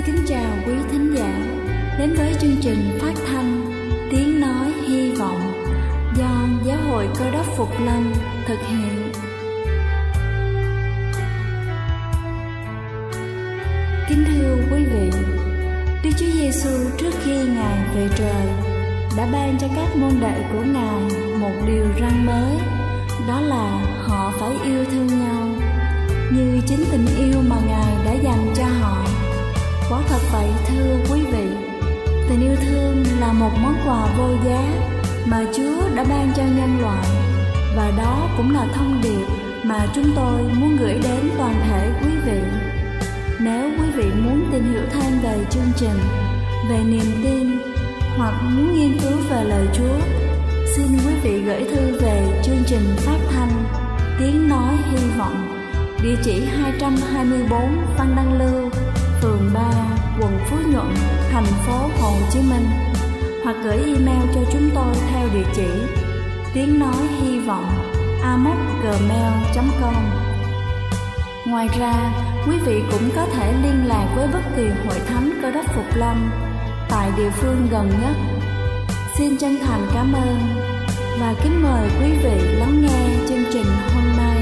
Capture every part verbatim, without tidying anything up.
kính chào quý thính giả đến với chương trình phát thanh Tiếng Nói Hy Vọng do Giáo hội Cơ Đốc Phục Lâm thực hiện. Kính thưa quý vị, Đức Chúa Giêsu trước khi Ngài về trời đã ban cho các môn đệ của Ngài một điều răn mới, đó là họ phải yêu thương nhau như chính tình yêu mà Ngài đã dành cho họ. Quả thật vậy thưa quý vị, tình yêu thương là một món quà vô giá mà Chúa đã ban cho nhân loại, và đó cũng là thông điệp mà chúng tôi muốn gửi đến toàn thể quý vị. Nếu quý vị muốn tìm hiểu thêm về chương trình, về niềm tin hoặc muốn nghiên cứu về lời Chúa, xin quý vị gửi thư về chương trình phát thanh Tiếng Nói Hy Vọng, địa chỉ hai trăm hai mươi tư Phan Đăng Lưu, phường ba, quận Phú Nhuận, thành phố Hồ Chí Minh, hoặc gửi email cho chúng tôi theo địa chỉ tiếng nói hy vọng a m o c gmail chấm com. Ngoài ra, quý vị cũng có thể liên lạc với bất kỳ hội thánh Cơ Đốc Phục Lâm tại địa phương gần nhất. Xin chân thành cảm ơn và kính mời quý vị lắng nghe chương trình hôm nay.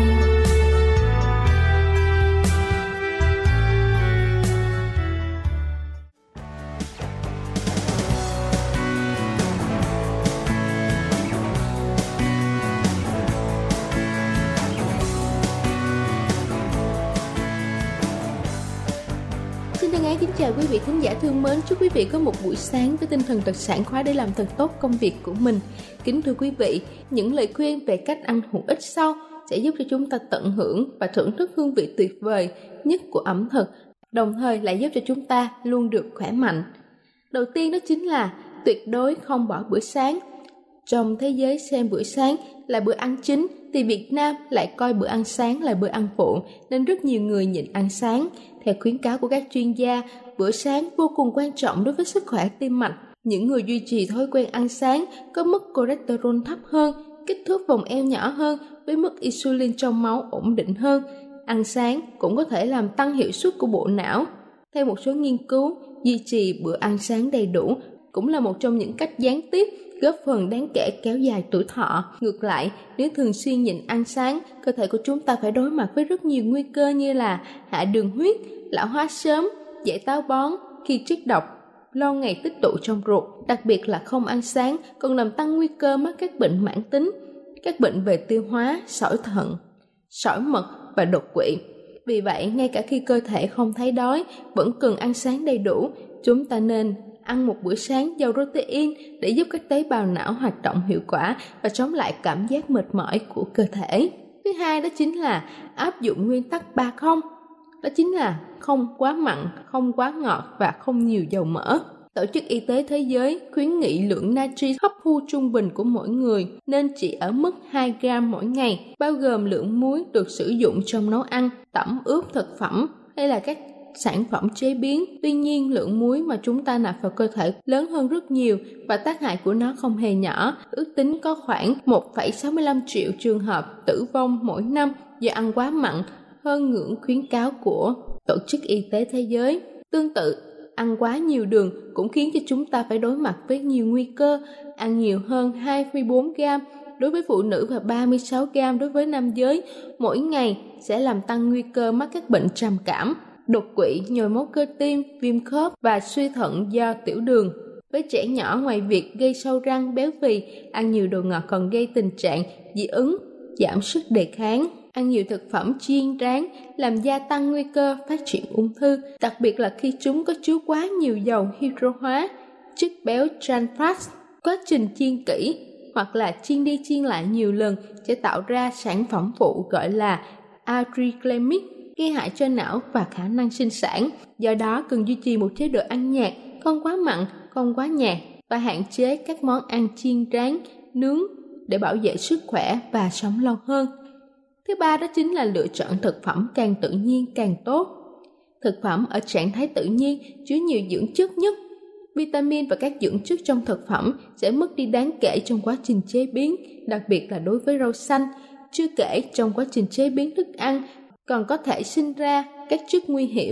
Kính chào quý vị thính giả thương mến, chúc quý vị có một buổi sáng với tinh thần thật sảng khoái để làm thật tốt công việc của mình. Kính thưa quý vị, những lời khuyên về cách ăn hữu ích sau sẽ giúp cho chúng ta tận hưởng và thưởng thức hương vị tuyệt vời nhất của ẩm thực, đồng thời lại giúp cho chúng ta luôn được khỏe mạnh. Đầu tiên đó chính là tuyệt đối không bỏ bữa sáng. Trong thế giới xem bữa sáng là bữa ăn chính, thì Việt Nam lại coi bữa ăn sáng là bữa ăn phụ, nên rất nhiều người nhịn ăn sáng. Theo khuyến cáo của các chuyên gia, bữa sáng vô cùng quan trọng đối với sức khỏe tim mạch. Những người duy trì thói quen ăn sáng có mức cholesterol thấp hơn, kích thước vòng eo nhỏ hơn, với mức insulin trong máu ổn định hơn. Ăn sáng cũng có thể làm tăng hiệu suất của bộ não. Theo một số nghiên cứu, duy trì bữa ăn sáng đầy đủ cũng là một trong những cách gián tiếp góp phần đáng kể kéo dài tuổi thọ. Ngược lại, nếu thường xuyên nhịn ăn sáng, cơ thể của chúng ta phải đối mặt với rất nhiều nguy cơ như là hạ đường huyết, lão hóa sớm, dễ táo bón khi chất độc, lâu ngày tích tụ trong ruột. Đặc biệt là không ăn sáng còn làm tăng nguy cơ mắc các bệnh mãn tính, các bệnh về tiêu hóa, sỏi thận, sỏi mật và đột quỵ. Vì vậy, ngay cả khi cơ thể không thấy đói, vẫn cần ăn sáng đầy đủ. Chúng ta nên ăn một bữa sáng giàu protein để giúp các tế bào não hoạt động hiệu quả và chống lại cảm giác mệt mỏi của cơ thể. Thứ hai đó chính là áp dụng nguyên tắc ba không. Đó chính là không quá mặn, không quá ngọt và không nhiều dầu mỡ. Tổ chức Y tế Thế giới khuyến nghị lượng natri hấp thu trung bình của mỗi người nên chỉ ở mức hai gam mỗi ngày, bao gồm lượng muối được sử dụng trong nấu ăn, tẩm ướp thực phẩm hay là các sản phẩm chế biến. Tuy nhiên, lượng muối mà chúng ta nạp vào cơ thể lớn hơn rất nhiều và tác hại của nó không hề nhỏ. Ước tính có khoảng một phẩy sáu mươi lăm triệu trường hợp tử vong mỗi năm do ăn quá mặn, hơn ngưỡng khuyến cáo của Tổ chức Y tế Thế giới. Tương tự, ăn quá nhiều đường cũng khiến cho chúng ta phải đối mặt với nhiều nguy cơ. Ăn nhiều hơn hai mươi tư gam đối với phụ nữ và ba mươi sáu gam đối với nam giới mỗi ngày sẽ làm tăng nguy cơ mắc các bệnh trầm cảm, đột quỵ, nhồi máu cơ tim, viêm khớp và suy thận do tiểu đường. Với trẻ nhỏ, ngoài việc gây sâu răng, béo phì, ăn nhiều đồ ngọt còn gây tình trạng dị ứng, giảm sức đề kháng. Ăn nhiều thực phẩm chiên rán làm gia tăng nguy cơ phát triển ung thư, đặc biệt là khi chúng có chứa quá nhiều dầu hydro hóa, chất béo trans fat. Quá trình chiên kỹ hoặc là chiên đi chiên lại nhiều lần sẽ tạo ra sản phẩm phụ gọi là acrylamide, gây hại cho não và khả năng sinh sản. Do đó, cần duy trì một chế độ ăn nhạt, không quá mặn, không quá nhạt, và hạn chế các món ăn chiên rán, nướng để bảo vệ sức khỏe và sống lâu hơn. Thứ ba đó chính là lựa chọn thực phẩm càng tự nhiên càng tốt. Thực phẩm ở trạng thái tự nhiên chứa nhiều dưỡng chất nhất. Vitamin và các dưỡng chất trong thực phẩm sẽ mất đi đáng kể trong quá trình chế biến, đặc biệt là đối với rau xanh. Chưa kể trong quá trình chế biến thức ăn còn có thể sinh ra các chất nguy hiểm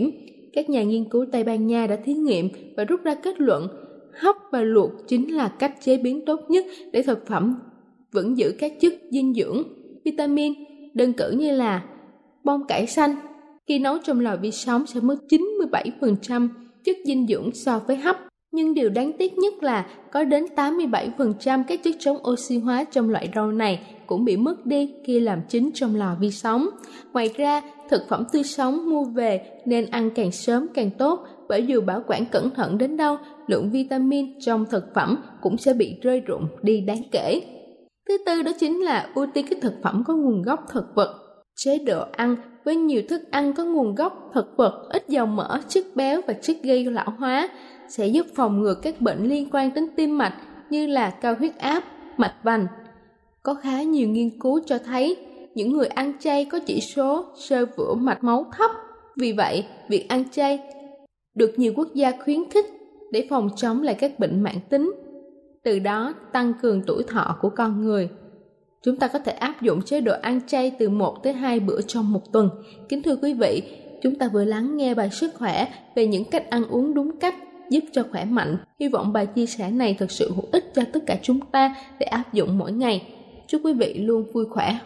các nhà nghiên cứu Tây Ban Nha đã thí nghiệm và rút ra kết luận hấp và luộc chính là cách chế biến tốt nhất để thực phẩm vẫn giữ các chất dinh dưỡng, vitamin, đơn cử như là bông cải xanh. Khi nấu trong lò vi sóng sẽ mất chín mươi bảy phần trăm chất dinh dưỡng so với hấp. Nhưng điều đáng tiếc nhất là có đến tám mươi bảy phần trăm các chất chống oxy hóa trong loại rau này cũng bị mất đi khi làm chín trong lò vi sóng. Ngoài ra, thực phẩm tươi sống mua về nên ăn càng sớm càng tốt, bởi dù bảo quản cẩn thận đến đâu, lượng vitamin trong thực phẩm cũng sẽ bị rơi rụng đi đáng kể. Thứ tư đó chính là ưu tiên các thực phẩm có nguồn gốc thực vật. Chế độ ăn với nhiều thức ăn có nguồn gốc thực vật, ít dầu mỡ, chất béo và chất gây lão hóa sẽ giúp phòng ngừa các bệnh liên quan đến tim mạch như là cao huyết áp, mạch vành. Có khá nhiều nghiên cứu cho thấy những người ăn chay có chỉ số xơ vữa mạch máu thấp. Vì vậy, việc ăn chay được nhiều quốc gia khuyến khích để phòng chống lại các bệnh mãn tính, từ đó tăng cường tuổi thọ của con người. Chúng ta có thể áp dụng chế độ ăn chay từ một tới hai bữa trong một tuần. Kính thưa quý vị, chúng ta vừa lắng nghe bài sức khỏe về những cách ăn uống đúng cách giúp cho khỏe mạnh. Hy vọng bài chia sẻ này thực sự hữu ích cho tất cả chúng ta để áp dụng mỗi ngày. Chúc quý vị luôn vui khỏe.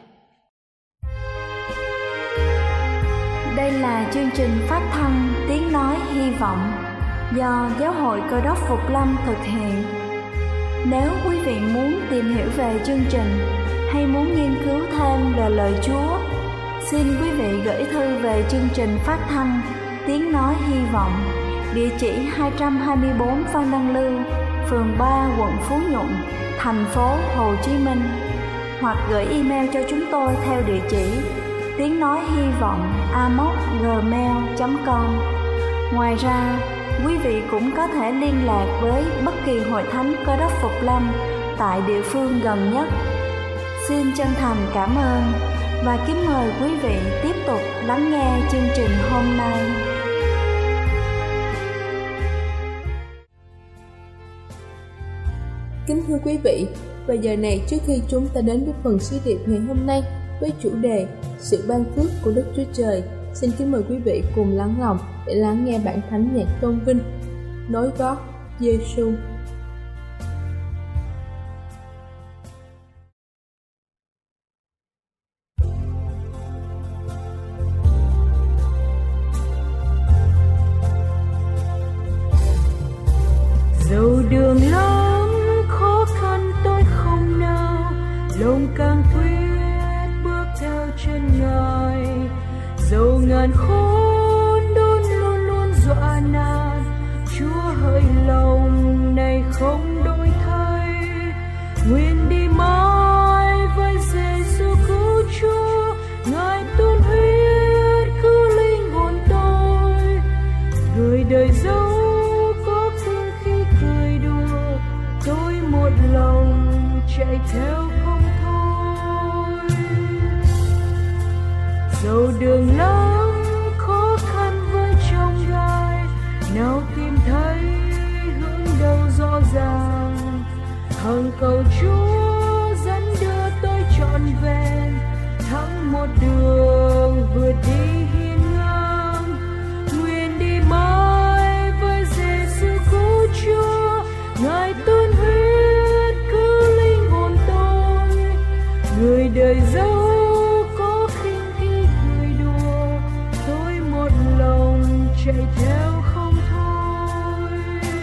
Đây là chương trình phát thanh Tiếng Nói Hy Vọng do Giáo hội Cơ đốc Phục Lâm thực hiện. Nếu quý vị muốn tìm hiểu về chương trình hay muốn nghiên cứu thêm về lời Chúa, xin quý vị gửi thư về chương trình phát thanh Tiếng Nói Hy Vọng, địa chỉ hai trăm hai mươi bốn Phan Đăng Lưu, phường ba, quận Phú Nhuận, thành phố Hồ Chí Minh, hoặc gửi email cho chúng tôi theo địa chỉ tiếng nói hy vọng a m o c gmail chấm com. Ngoài ra, quý vị cũng có thể liên lạc với bất kỳ hội thánh Cơ đốc Phục Lâm tại địa phương gần nhất. Xin chân thành cảm ơn và kính mời quý vị tiếp tục lắng nghe chương trình hôm nay. Kính thưa quý vị, và giờ này trước khi chúng ta đến với phần sứ điệp ngày hôm nay với chủ đề sự ban phước của Đức Chúa Trời, xin kính mời quý vị cùng lắng lòng để lắng nghe bản thánh nhạc tôn vinh Nối gót Giê-xu. Dẫu đường lắm khó khăn tôi không nào, lòng càng quyết bước theo chân Ngài. Dẫu ngàn khốn đốn luôn luôn dọa nan, Chúa hỡi lòng này không đổi thay. Nguyện đi mãi với Giê-xu cứu Chúa, Ngài tuôn huyết cứu linh hồn tôi. Người đời dẫu một lòng chạy theo không thôi. Dẫu đường lắm khó khăn với chông gai, nào tìm thấy hướng đâu rõ ràng. Hằng cầu Chúa dẫn đưa tôi trọn vẹn, thắng một đường vượt đi hiên ngang. Nguyện đi mãi với Giê-xu cứu Chúa, Ngài tuôn huyết cứu linh hồn tôi. Người đời dẫu có khinh khi cười đùa, tôi một lòng chạy theo không thôi.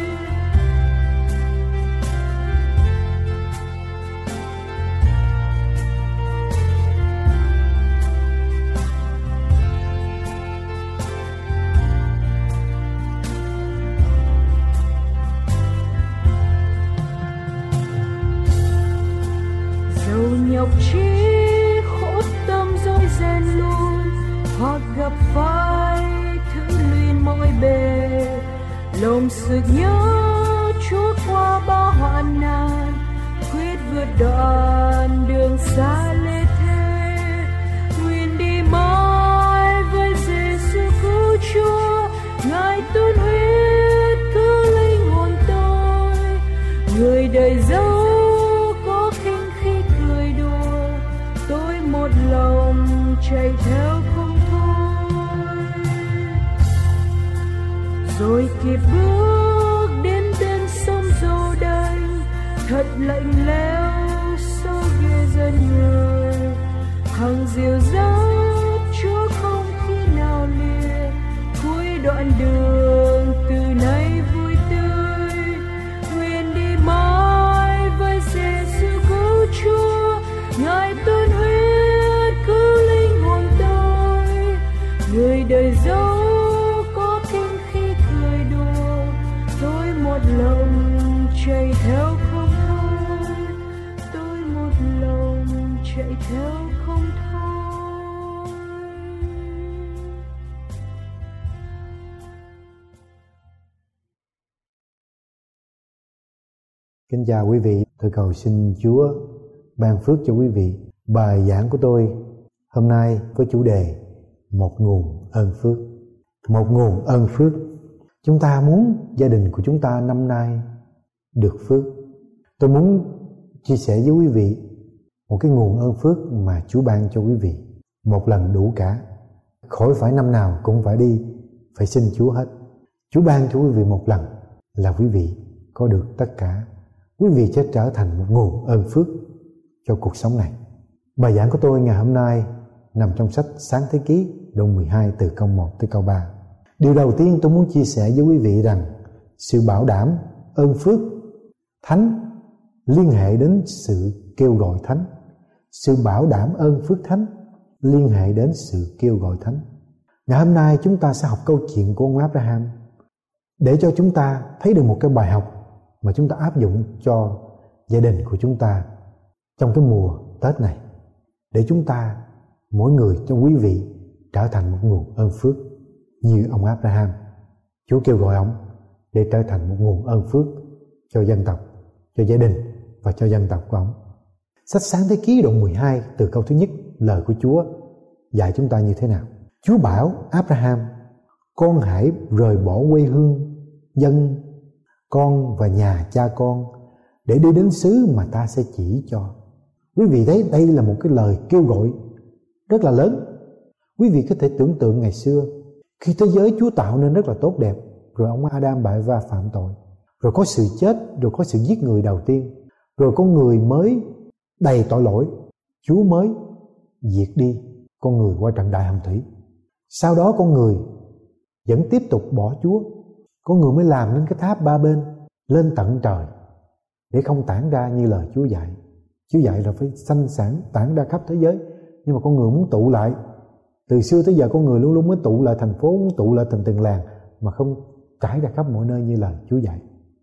Nhọc trí khổ tâm dối ren luôn, hoặc gặp phải thứ luyện mọi bề. Lòng sực nhớ Chúa qua bao hoạn nạn, quyết vượt đoạn đường xa lê thế. Nguyện đi mãi với Giê-xu cứu Chúa, Ngài tuôn huyết cứu linh hồn tôi. Người đời dẫu một lòng chạy theo không thôi. rồi kịp bước đến bên sông Giô-đanh, thật lạnh lẽo sao ghê dân người. Hàng diều dắt Chúa không khi nào lìa, cuối đoạn đường từ nay vui tươi. Nguyện đi mãi với Giê-xu cứu Chúa, Ngài tuôn huyết cứu linh hồn tôi. Người đời dấu có kinh khi cười đùa, tôi một lòng chạy theo không thôi, tôi một lòng chạy theo không thôi. Kính chào quý vị, tôi cầu xin Chúa ban phước cho quý vị. Bài giảng của tôi hôm nay với chủ đề một nguồn ơn phước. Một nguồn ơn phước. Chúng ta muốn gia đình của chúng ta năm nay được phước. Tôi muốn chia sẻ với quý vị một cái nguồn ơn phước mà Chúa ban cho quý vị. Một lần đủ cả, khỏi phải năm nào cũng phải đi phải xin Chúa hết. Chúa ban cho quý vị một lần là quý vị có được tất cả. Quý vị sẽ trở thành một nguồn ơn phước cho cuộc sống này. Bài giảng của tôi ngày hôm nay nằm trong sách Sáng Thế Ký đoạn mười hai từ câu một tới câu ba. Điều đầu tiên tôi muốn chia sẻ với quý vị rằng sự bảo đảm ơn phước thánh liên hệ đến sự kêu gọi thánh. Sự bảo đảm ơn phước thánh liên hệ đến sự kêu gọi thánh. Ngày hôm nay chúng ta sẽ học câu chuyện của ông Abraham để cho chúng ta thấy được một cái bài học mà chúng ta áp dụng cho gia đình của chúng ta trong cái mùa Tết này, để chúng ta mỗi người trong quý vị trở thành một nguồn ơn phước như ông Abraham. Chúa kêu gọi ông để trở thành một nguồn ơn phước cho dân tộc, cho gia đình và cho dân tộc của ông. Sách Sáng Thế Ký đoạn mười hai từ câu thứ nhất, lời của Chúa dạy chúng ta như thế nào? Chúa bảo Abraham: con hãy rời bỏ quê hương, dân con và nhà cha con để đi đến xứ mà ta sẽ chỉ cho. Quý vị thấy đây là một cái lời kêu gọi rất là lớn. Quý vị có thể tưởng tượng ngày xưa khi thế giới Chúa tạo nên rất là tốt đẹp, rồi ông Adam bại va phạm tội, rồi có sự chết, rồi có sự giết người đầu tiên, rồi con người mới đầy tội lỗi, Chúa mới diệt đi con người qua trận đại hồng thủy. Sau đó con người vẫn tiếp tục bỏ Chúa, con người mới làm nên cái tháp ba bên lên tận trời để không tản ra như lời Chúa dạy. Chúa dạy là phải sanh sản tản ra khắp thế giới, nhưng mà con người muốn tụ lại. Từ xưa tới giờ con người luôn luôn mới tụ lại thành phố, muốn tụ lại thành từng làng, mà không trải ra khắp mọi nơi như lời Chúa dạy.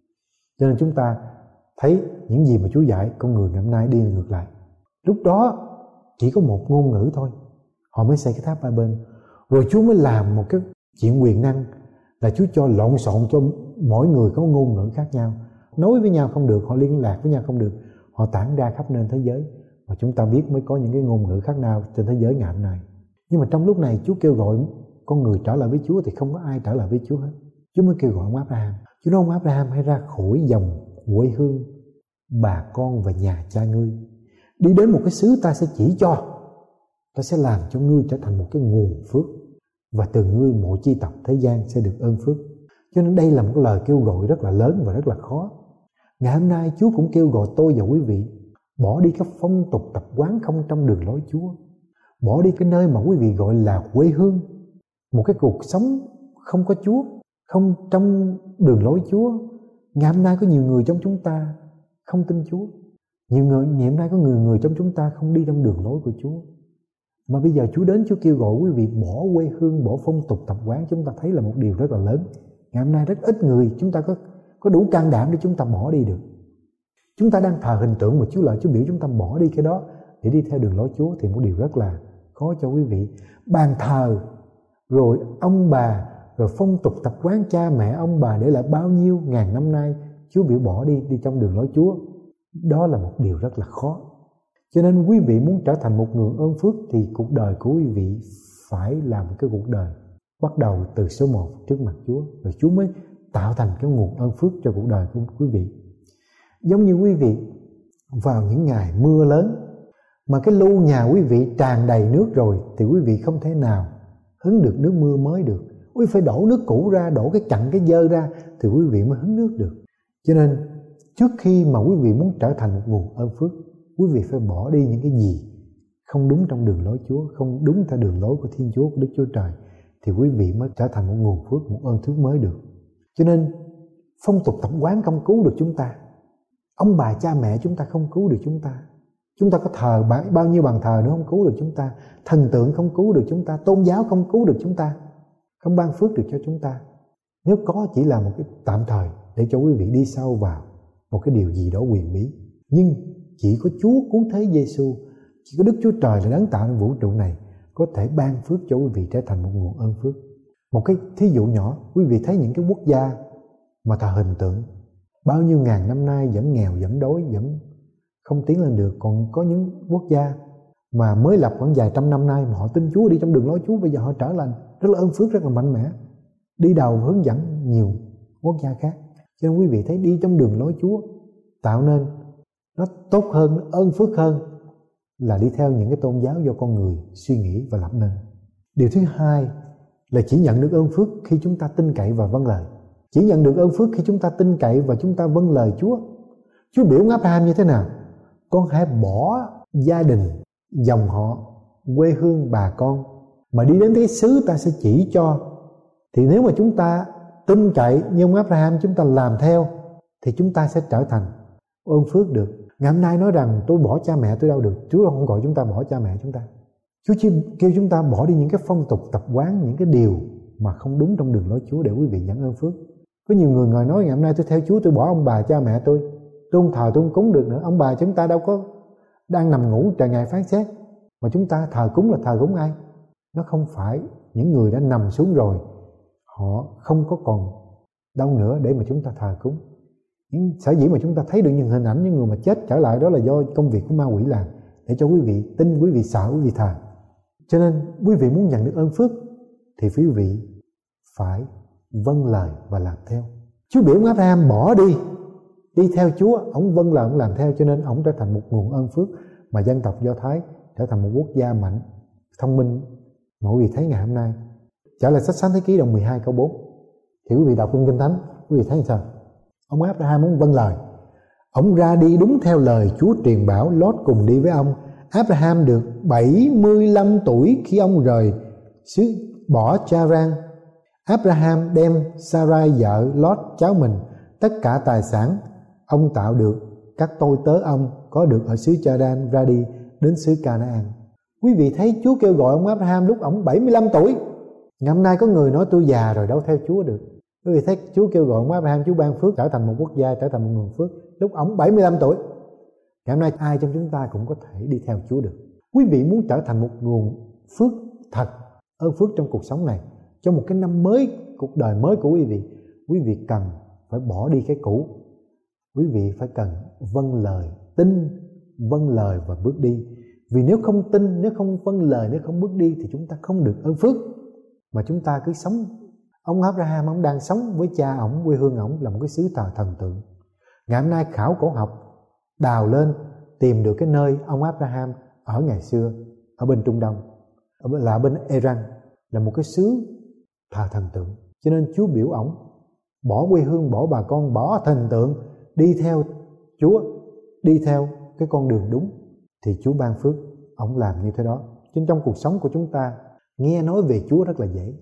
Cho nên chúng ta thấy những gì mà Chúa dạy, con người ngày hôm nay đi ngược lại. Lúc đó chỉ có một ngôn ngữ thôi, họ mới xây cái tháp ba bên. Rồi Chúa mới làm một cái chuyện quyền năng là Chúa cho lộn xộn cho mỗi người có ngôn ngữ khác nhau, nói với nhau không được, họ liên lạc với nhau không được, họ tản ra khắp nơi thế giới. Và chúng ta biết mới có những cái ngôn ngữ khác nhau trên thế giới ngày hôm nay. Nhưng mà trong lúc này Chúa kêu gọi con người trở lại với Chúa thì không có ai trở lại với Chúa hết. Chúa mới kêu gọi ông Abraham. Chúa nói ông Abraham hãy ra khỏi dòng quê hương, bà con và nhà cha ngươi, đi đến một cái xứ ta sẽ chỉ cho. Ta sẽ làm cho ngươi trở thành một cái nguồn phước, và từ ngươi mọi chi tộc thế gian sẽ được ơn phước. Cho nên đây là một cái lời kêu gọi rất là lớn và rất là khó. Ngày hôm nay Chúa cũng kêu gọi tôi và quý vị bỏ đi các phong tục tập quán không trong đường lối Chúa, bỏ đi cái nơi mà quý vị gọi là quê hương, một cái cuộc sống không có Chúa, không trong đường lối Chúa. Ngày hôm nay có nhiều người trong chúng ta không tin Chúa, nhiều người ngày hôm nay có người người trong chúng ta không đi trong đường lối của Chúa. Mà bây giờ Chúa đến, Chúa kêu gọi quý vị bỏ quê hương, bỏ phong tục tập quán. Chúng ta thấy là một điều rất là lớn. Ngày hôm nay rất ít người chúng ta có có đủ can đảm để chúng ta bỏ đi được. Chúng ta đang thờ hình tượng mà Chúa lợi Chúa biểu chúng ta bỏ đi cái đó để đi theo đường lối Chúa thì một điều rất là khó cho quý vị. Bàn thờ, rồi ông bà, rồi phong tục tập quán cha mẹ ông bà để lại bao nhiêu ngàn năm nay, Chúa biểu bỏ đi đi trong đường lối Chúa. Đó là một điều rất là khó. Cho nên quý vị muốn trở thành một người ơn phước thì cuộc đời của quý vị phải là một cái cuộc đời bắt đầu từ số một trước mặt Chúa, rồi Chúa mới tạo thành cái nguồn ơn phước cho cuộc đời của quý vị. Giống như quý vị vào những ngày mưa lớn mà cái lu nhà quý vị tràn đầy nước rồi thì quý vị không thể nào hứng được nước mưa mới được. quý vị phải đổ nước cũ ra, đổ cái cặn cái dơ ra thì quý vị mới hứng nước được. Cho nên trước khi mà quý vị muốn trở thành một nguồn ơn phước, quý vị phải bỏ đi những cái gì không đúng trong đường lối Chúa, không đúng theo đường lối của Thiên Chúa, của Đức Chúa Trời, thì quý vị mới trở thành một nguồn phước, một ơn phước mới được. Cho nên phong tục tập quán không cứu được chúng ta, ông bà cha mẹ chúng ta không cứu được chúng ta, chúng ta có thờ bao nhiêu bàn thờ nữa không cứu được chúng ta, thần tượng không cứu được chúng ta, tôn giáo không cứu được chúng ta, không ban phước được cho chúng ta. Nếu có chỉ là một cái tạm thời để cho quý vị đi sâu vào một cái điều gì đó huyền bí. Nhưng chỉ có Chúa cứu thế Giêsu, chỉ có Đức Chúa Trời là đấng tạo nên vũ trụ này có thể ban phước cho quý vị trở thành một nguồn ơn phước. Một cái thí dụ nhỏ, quý vị thấy những cái quốc gia mà thờ hình tượng bao nhiêu ngàn năm nay vẫn nghèo, vẫn đói, vẫn không tiến lên được. Còn có những quốc gia mà mới lập khoảng vài trăm năm nay mà họ tin Chúa, đi trong đường lối Chúa, bây giờ họ trở lành, rất là ơn phước, rất là mạnh mẽ, đi đầu hướng dẫn nhiều quốc gia khác. Cho nên quý vị thấy đi trong đường lối Chúa tạo nên nó tốt hơn, nó ơn phước hơn là đi theo những cái tôn giáo do con người suy nghĩ và lập nên. Điều thứ hai là chỉ nhận được ơn phước khi chúng ta tin cậy và vâng lời. Chỉ nhận được ơn phước khi chúng ta tin cậy và chúng ta vâng lời Chúa. Chúa biểu ông Abraham như thế nào? Con hãy bỏ gia đình, dòng họ, quê hương bà con mà đi đến cái xứ ta sẽ chỉ cho. Thì nếu mà chúng ta tin cậy như ông Abraham, chúng ta làm theo thì chúng ta sẽ trở thành ơn phước được. Ngày hôm nay nói rằng tôi bỏ cha mẹ tôi đâu được. Chúa không gọi chúng ta bỏ cha mẹ chúng ta. Chúa chỉ kêu chúng ta bỏ đi những cái phong tục tập quán, những cái điều mà không đúng trong đường lối Chúa để quý vị nhận ơn phước. Có nhiều người ngồi nói ngày hôm nay tôi theo Chúa, tôi bỏ ông bà cha mẹ tôi, tôi không thờ, tôi không cúng được nữa. Ông bà chúng ta đâu có đang nằm ngủ trời ngày phán xét, mà chúng ta thờ cúng là thờ cúng ai? Nó không phải những người đã nằm xuống rồi, họ không có còn đâu nữa để mà chúng ta thờ cúng. Những sở dĩ mà chúng ta thấy được những hình ảnh những người mà chết trở lại, đó là do công việc của ma quỷ làm, để cho quý vị tin, quý vị sợ, quý vị thờ. Cho nên quý vị muốn nhận được ơn phước thì quý vị phải vâng lời và làm theo. Chúa biểu Abraham bỏ đi, đi theo Chúa, ông vâng lời, ông làm theo, cho nên ông trở thành một nguồn ơn phước mà dân tộc Do Thái trở thành một quốc gia mạnh, thông minh mà quý vị thấy ngày hôm nay. Trở lại sách Sáng Thế Ký đoạn mười hai câu bốn thì quý vị đọc trong Kinh Thánh, quý vị thấy sao? Ông Abraham muốn vâng lời, ông ra đi đúng theo lời Chúa truyền bảo, Lót cùng đi với ông. Abraham được bảy mươi lăm tuổi khi ông rời xứ bỏ Charan. Abraham đem Sarai vợ, Lót cháu mình, tất cả tài sản ông tạo được, các tôi tớ ông có được ở xứ Charan, ra đi đến xứ Canaan. Quý vị thấy Chúa kêu gọi ông Abraham lúc ông bảy mươi lăm tuổi. Ngày hôm nay có người nói tôi già rồi đâu theo Chúa được. Quý vị thấy Chúa kêu gọi ông Abraham, Chúa ban phước trở thành một quốc gia, trở thành một nguồn phước lúc ông bảy mươi lăm tuổi. Ngày hôm nay ai trong chúng ta cũng có thể đi theo Chúa được. Quý vị muốn trở thành một nguồn phước thật, ơn phước trong cuộc sống này, trong một cái năm mới, cuộc đời mới của quý vị, quý vị cần phải bỏ đi cái cũ. Quý vị phải cần vâng lời, tin, vâng lời và bước đi. Vì nếu không tin, nếu không vâng lời, nếu không bước đi thì chúng ta không được ơn phước, mà chúng ta cứ sống. Ông Abraham, ông đang sống với cha ổng, quê hương ổng là một cái xứ thờ thần tượng. Ngày hôm nay khảo cổ học đào lên tìm được cái nơi ông Abraham ở ngày xưa, ở bên Trung Đông, là bên Iran, là một cái xứ thờ thần tượng. Cho nên Chúa biểu ổng bỏ quê hương, bỏ bà con, bỏ thần tượng, đi theo Chúa, đi theo cái con đường đúng thì Chúa ban phước. Ổng làm như thế đó. Cho nên trong cuộc sống của chúng ta, nghe nói về Chúa rất là dễ,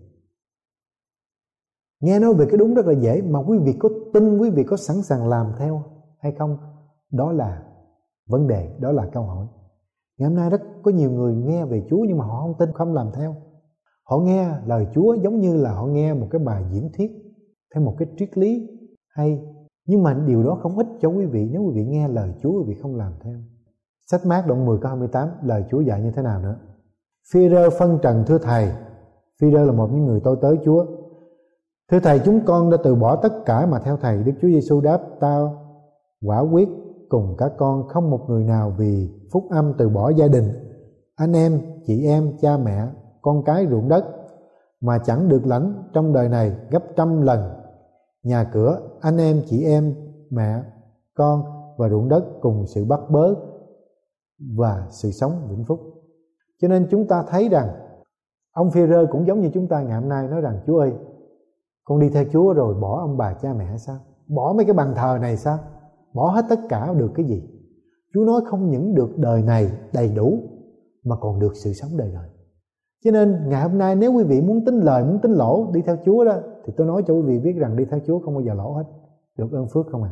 nghe nói về cái đúng rất là dễ, mà quý vị có tin, quý vị có sẵn sàng làm theo hay không? Đó là vấn đề, đó là câu hỏi. Ngày hôm nay rất có nhiều người nghe về Chúa nhưng mà họ không tin, không làm theo. Họ nghe lời Chúa giống như là họ nghe một cái bài diễn thuyết, theo một cái triết lý hay. Nhưng mà điều đó không ích cho quý vị nếu quý vị nghe lời Chúa, quý vị không làm theo. Sách Mác đoạn mười câu hai mươi tám, lời Chúa dạy như thế nào nữa? Phi-rơ phân trần thưa thầy. Phi-rơ là một những người tôi tới Chúa. Thưa thầy, chúng con đã từ bỏ tất cả mà theo thầy. Đức Chúa Giêsu đáp, tao quả quyết cùng các con không một người nào vì phúc âm từ bỏ gia đình, anh em, chị em, cha mẹ, con cái, ruộng đất mà chẳng được lãnh trong đời này gấp trăm lần nhà cửa, anh em, chị em, mẹ, con và ruộng đất cùng sự bắt bớ và sự sống vĩnh phúc. Cho nên chúng ta thấy rằng Ông Phi-rơ cũng giống như chúng ta ngày hôm nay nói rằng: Chúa ơi, con đi theo Chúa rồi bỏ ông bà cha mẹ sao? Bỏ mấy cái bàn thờ này sao? Bỏ hết tất cả được cái gì? Chúa nói không những được đời này đầy đủ mà còn được sự sống đời đời. Cho nên ngày hôm nay nếu quý vị muốn tính lời, muốn tính lỗ đi theo Chúa đó, thì tôi nói cho quý vị biết rằng đi theo Chúa không bao giờ lỗ hết, được ơn phước không à.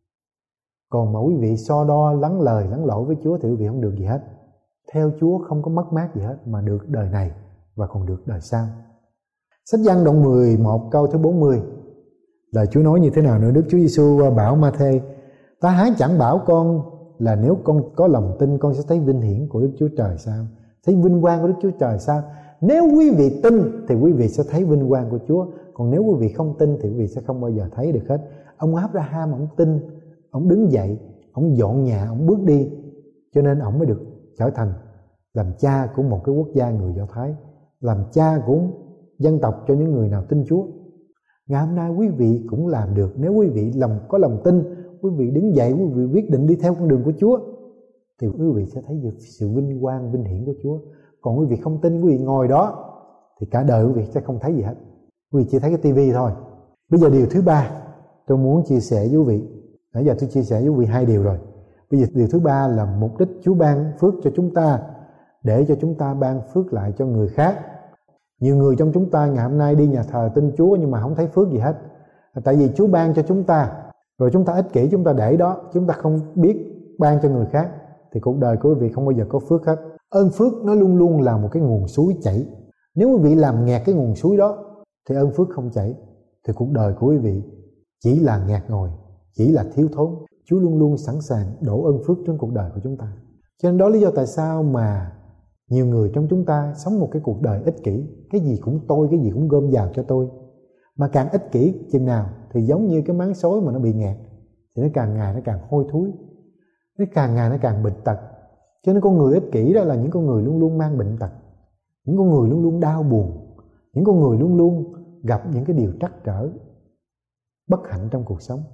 Còn mà quý vị so đo lắng lời lắng lỗ với Chúa thì quý vị không được gì hết. Theo Chúa không có mất mát gì hết, mà được đời này và còn được đời sau. Sách Giăng đoạn mười một câu thứ bốn mươi, lời Chúa nói như thế nào nữa? Đức Chúa Giêsu bảo Ma-thê: ta há chẳng bảo con là nếu con có lòng tin con sẽ thấy vinh hiển của Đức Chúa Trời sao? Thấy vinh quang của Đức Chúa Trời sao? Nếu quý vị tin thì quý vị sẽ thấy vinh quang của Chúa. Còn nếu quý vị không tin thì quý vị sẽ không bao giờ thấy được hết. Ông Abraham ông tin, ông đứng dậy, ông dọn nhà, ông bước đi, cho nên ông mới được trở thành làm cha của một cái quốc gia người Do Thái, làm cha của dân tộc cho những người nào tin Chúa. Ngày hôm nay quý vị cũng làm được. Nếu quý vị lòng có lòng tin, quý vị đứng dậy, quý vị quyết định đi theo con đường của Chúa, thì quý vị sẽ thấy được sự vinh quang, vinh hiển của Chúa. Còn quý vị không tin, quý vị ngồi đó thì cả đời quý vị sẽ không thấy gì hết. Quý vị chỉ thấy cái tivi thôi. Bây giờ điều thứ ba tôi muốn chia sẻ với quý vị. Nãy giờ tôi chia sẻ với quý vị hai điều rồi. Bây giờ điều thứ ba là mục đích Chúa ban phước cho chúng ta, để cho chúng ta ban phước lại cho người khác. Nhiều người trong chúng ta ngày hôm nay đi nhà thờ tin Chúa nhưng mà không thấy phước gì hết. Tại vì Chúa ban cho chúng ta, rồi chúng ta ích kỷ, chúng ta để đó, chúng ta không biết ban cho người khác, thì cuộc đời của quý vị không bao giờ có phước hết. Ơn phước nó luôn luôn là một cái nguồn suối chảy. Nếu quý vị làm nghẹt cái nguồn suối đó thì ơn phước không chảy, thì cuộc đời của quý vị chỉ là ngạt ngồi, chỉ là thiếu thốn. Chúa luôn luôn sẵn sàng đổ ơn phước trên cuộc đời của chúng ta. Cho nên đó lý do tại sao mà nhiều người trong chúng ta sống một cái cuộc đời ích kỷ. Cái gì cũng tôi, cái gì cũng gom vào cho tôi. Mà càng ích kỷ chừng nào thì giống như cái máng xối mà nó bị nghẹt, thì nó càng ngày nó càng hôi thối, nó càng ngày nó càng bệnh tật. Cho nên con người ích kỷ đó là những con người luôn luôn mang bệnh tật, những con người luôn luôn đau buồn, những con người luôn luôn gặp những cái điều trắc trở, bất hạnh trong cuộc sống.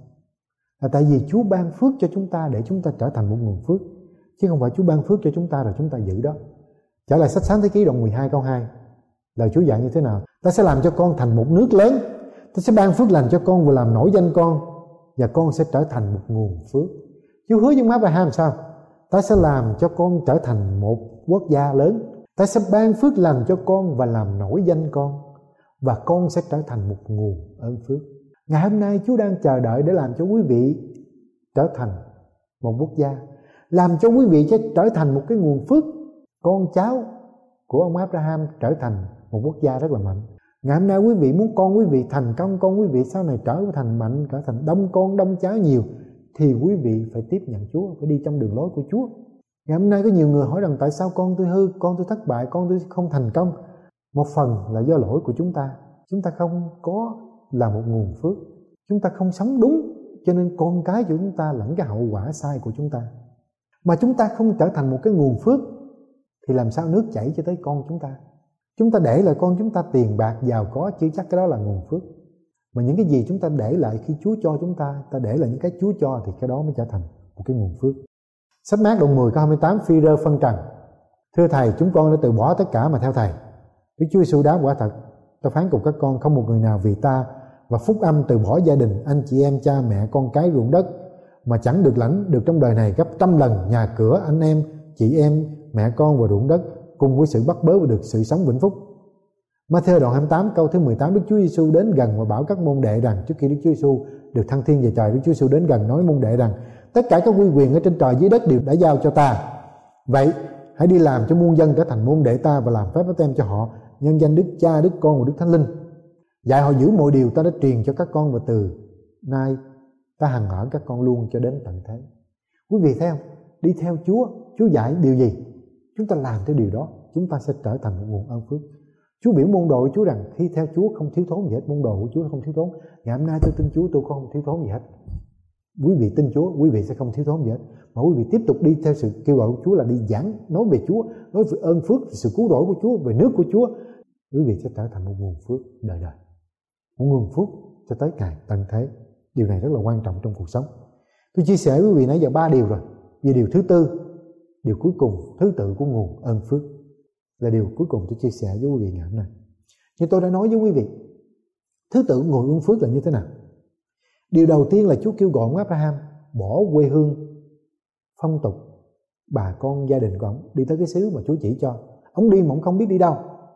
Là tại vì Chúa ban phước cho chúng ta để chúng ta trở thành một nguồn phước, chứ không phải Chúa ban phước cho chúng ta rồi chúng ta giữ đó. Trở lại sách Sáng Thế Ký đoạn mười hai câu hai, lời Chúa dạy như thế nào? Ta sẽ làm cho con thành một nước lớn, ta sẽ ban phước lành cho con và làm nổi danh con, và con sẽ trở thành một nguồn phước. Chúa hứa với ông Abraham sao? Ta sẽ làm cho con trở thành một quốc gia lớn, ta sẽ ban phước lành cho con và làm nổi danh con, và con sẽ trở thành một nguồn ơn phước. Ngày hôm nay Chúa đang chờ đợi để làm cho quý vị trở thành một quốc gia, làm cho quý vị sẽ trở thành một cái nguồn phước. Con cháu của ông Abraham trở thành một quốc gia rất là mạnh. Ngày hôm nay quý vị muốn con quý vị thành công, con quý vị sau này trở thành mạnh, trở thành đông con đông cháu nhiều, thì quý vị phải tiếp nhận Chúa, phải đi trong đường lối của Chúa. Ngày hôm nay có nhiều người hỏi rằng tại sao con tôi hư, con tôi thất bại, con tôi không thành công. Một phần là do lỗi của chúng ta. Chúng ta không có là một nguồn phước, chúng ta không sống đúng, cho nên con cái của chúng ta lẫn cái hậu quả sai của chúng ta. Mà chúng ta không trở thành một cái nguồn phước thì làm sao nước chảy cho tới con chúng ta? Chúng ta để lại con chúng ta tiền bạc giàu có, chưa chắc cái đó là nguồn phước. Mà những cái gì chúng ta để lại khi Chúa cho chúng ta, ta để lại những cái Chúa cho, thì cái đó mới trở thành một cái nguồn phước. Sách Mát đoạn mười câu hai mươi tám, Phi-rơ phân trần: thưa thầy, chúng con đã từ bỏ tất cả mà theo thầy. Đức Chúa Giêsu đáp: quả thật, ta phán cùng các con, không một người nào vì ta và phúc âm từ bỏ gia đình, anh chị em, cha mẹ, con cái, ruộng đất mà chẳng được lãnh được trong đời này gấp trăm lần nhà cửa, anh em, chị em, mẹ con và ruộng đất, cùng với sự bắt bớ và được sự sống vĩnh phúc. Ma-thi-ơ đoạn hai mươi tám câu thứ mười tám, Đức Chúa Giêsu đến gần và bảo các môn đệ rằng, trước khi Đức Chúa Giêsu được thăng thiên về trời, Đức Chúa Giêsu đến gần nói môn đệ rằng: tất cả các uy quyền ở trên trời dưới đất đều đã giao cho ta. Vậy hãy đi làm cho muôn dân trở thành môn đệ ta, và làm phép báp têm cho họ nhân danh Đức Cha, Đức Con và Đức Thánh Linh. Dạy họ giữ mọi điều ta đã truyền cho các con, và từ nay ta hằng ở các con luôn cho đến tận thế. Quý vị thấy không? Đi theo Chúa, Chúa dạy điều gì, chúng ta làm theo điều đó, chúng ta sẽ trở thành một nguồn ơn phước. Chúa biểu môn đồ của Chúa rằng khi theo Chúa không thiếu thốn gì hết. Môn đồ của Chúa không thiếu thốn. Ngày hôm nay tôi tin Chúa, tôi không thiếu thốn gì hết. Quý vị tin Chúa, quý vị sẽ không thiếu thốn gì hết. Mà quý vị tiếp tục đi theo sự kêu gọi của Chúa là đi giảng, nói về Chúa, nói về ơn phước, về sự cứu rỗi của Chúa, về nước của Chúa. Quý vị sẽ trở thành một nguồn phước đời đời, một nguồn phước cho tới ngày tận thế. Điều này rất là quan trọng trong cuộc sống. Tôi chia sẻ với quý vị nãy giờ ba điều rồi. Về điều thứ tư, điều cuối cùng, thứ tự của nguồn ơn phước. là điều cuối cùng tôi chia sẻ với quý vị ngày hôm nay. Như tôi đã nói với quý vị, thứ tự ngôi ơn phước là như thế nào? Điều đầu tiên là Chúa kêu gọi ông Abraham bỏ quê hương, phong tục, bà con, gia đình của ông, đi tới cái xứ mà Chúa chỉ cho. Ông đi mà ông không biết đi đâu.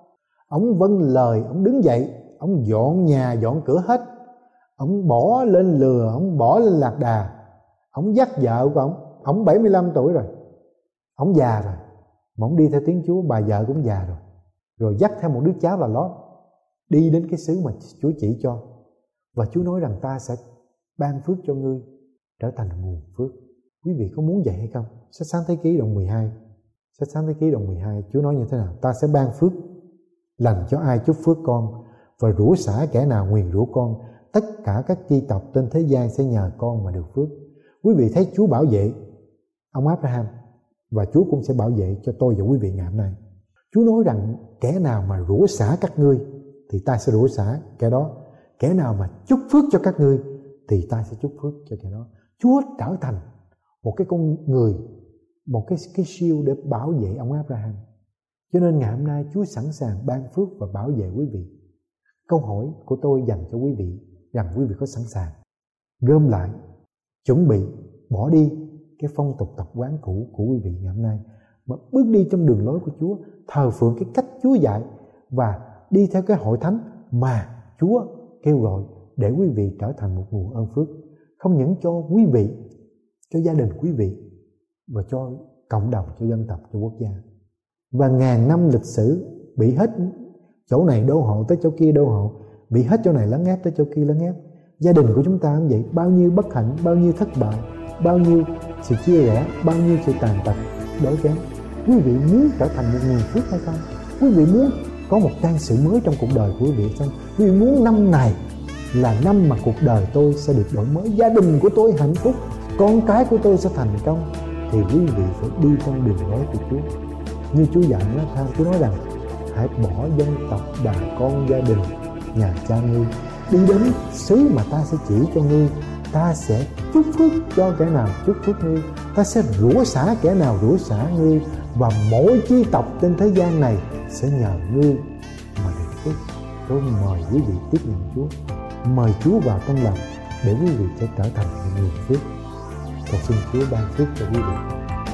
Ông vâng lời, ông đứng dậy, ông dọn nhà, dọn cửa hết. Ông bỏ lên lừa, ông bỏ lên lạc đà. Ông dắt vợ của ông, ông bảy mươi lăm tuổi rồi, ông già rồi, mà ông đi theo tiếng Chúa. Bà vợ cũng già rồi, rồi dắt theo một đứa cháu là Lót, đi đến cái xứ mà Chúa chỉ cho. Và Chúa nói rằng ta sẽ ban phước cho ngươi, trở thành nguồn phước. Quý vị có muốn vậy hay không? Sách Sáng Thế Ký đoạn mười hai, Sách Sáng Thế Ký đoạn mười hai, Chúa nói như thế nào? Ta sẽ ban phước lành cho ai chúc phước con, và rủa xả kẻ nào nguyền rủa con. Tất cả các chi tộc trên thế gian sẽ nhờ con mà được phước. Quý vị thấy Chúa bảo vệ ông Abraham, và Chúa cũng sẽ bảo vệ cho tôi và quý vị ngày hôm nay. Chúa nói rằng kẻ nào mà rủa xả các ngươi thì ta sẽ rủa xả kẻ đó. Kẻ nào mà chúc phước cho các ngươi thì ta sẽ chúc phước cho kẻ đó. Chúa trở thành một cái con người, một cái, cái shield để bảo vệ ông Abraham. Cho nên ngày hôm nay Chúa sẵn sàng ban phước và bảo vệ quý vị. Câu hỏi của tôi dành cho quý vị rằng quý vị có sẵn sàng gom lại, chuẩn bị bỏ đi cái phong tục tập quán cũ của quý vị ngày hôm nay, mà bước đi trong đường lối của Chúa, thờ phượng cái cách Chúa dạy, và đi theo cái hội thánh mà Chúa kêu gọi, để quý vị trở thành một nguồn ơn phước, không những cho quý vị, cho gia đình quý vị, và cho cộng đồng, cho dân tộc, cho quốc gia. Và ngàn năm lịch sử bị hết chỗ này đô hộ tới chỗ kia đô hộ, bị hết chỗ này lấn ép tới chỗ kia lấn ép. Gia đình của chúng ta cũng vậy, bao nhiêu bất hạnh, bao nhiêu thất bại, bao nhiêu sự chia rẽ, bao nhiêu sự tàn tật, đói kém. Quý vị muốn trở thành một nguồn phước hay không? Quý vị muốn có một trang sử mới trong cuộc đời của quý vị không? Quý vị muốn năm này là năm mà cuộc đời tôi sẽ được đổi mới, gia đình của tôi hạnh phúc, con cái của tôi sẽ thành công, thì quý vị phải đi trong đường lối của Chúa. Như Chúa dạy nó tham, Chúa nói rằng hãy bỏ dân tộc, bà con, gia đình, nhà cha ngươi, đi đến xứ mà ta sẽ chỉ cho ngươi. Ta sẽ chúc phước cho kẻ nào chúc phước ngươi, ta sẽ rủa xả kẻ nào rủa xả ngươi, và mỗi chi tộc trên thế gian này sẽ nhờ ngươi mà được phước. Tôi mời quý vị tiếp nhận Chúa, mời Chúa vào trong lòng để quý vị sẽ trở thành một người phước. Cầu xin Chúa ban phước cho quý vị.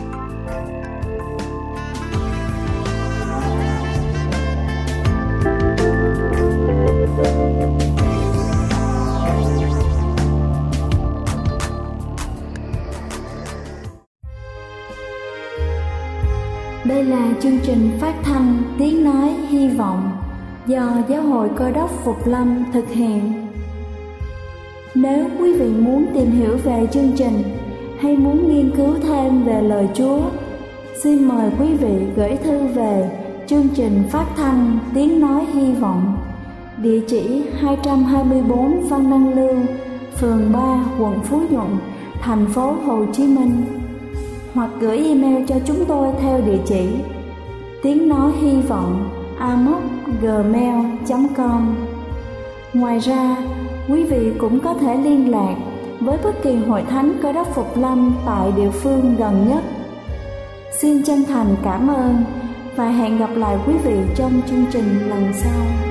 Đây là chương trình phát thanh Tiếng Nói Hy Vọng do Giáo hội Cơ đốc Phục Lâm thực hiện. Nếu quý vị muốn tìm hiểu về chương trình hay muốn nghiên cứu thêm về lời Chúa, xin mời quý vị gửi thư về chương trình phát thanh Tiếng Nói Hy Vọng, địa chỉ hai trăm hai mươi bốn Văn Đăng Lưu, phường ba, quận Phú Nhuận, thành phố Hồ Chí Minh, hoặc gửi email cho chúng tôi theo địa chỉ tiếng nói hy vọng a m o c gmail chấm com. Ngoài ra, quý vị cũng có thể liên lạc với bất kỳ hội thánh Cơ đốc Phục Lâm tại địa phương gần nhất. Xin chân thành cảm ơn và hẹn gặp lại quý vị trong chương trình lần sau.